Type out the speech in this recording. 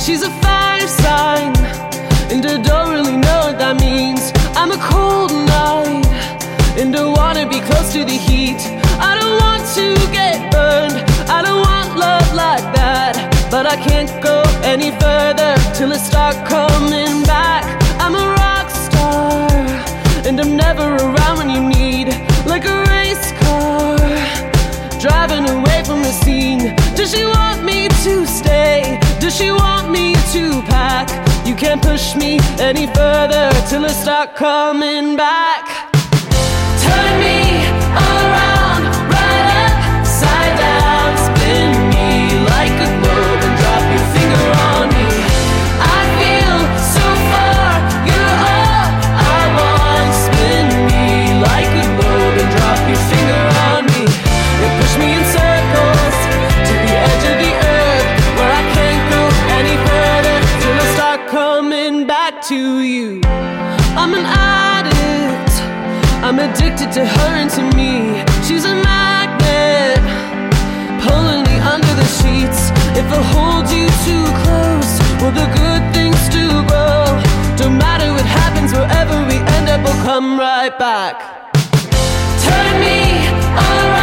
She's a fire sign, and I don't really know what that means. I'm a cold night, and I wanna be close to the heat. I don't want to get burned, I don't want love like that. But I can't go any further till I start coming back. I'm a rock star, and I'm never around when you need. Like a race car, driving away from the scene. Does she want me to stay? Does she want me to pack? You can't push me any further till I start coming back. Turn me around, right upside down. Spin me like a globe and drop your finger on me. I feel so far, you're all I want. Spin me like a globe and drop your finger on me. You push me in circles to the edge of the earth, where I can't go any further till I start coming back to you. I'm an addict, I'm addicted to her and to me. She's a magnet, pulling me under the sheets. If I hold you too close, will the good things do grow? Don't matter what happens, wherever we end up, we'll come right back. Turn me around.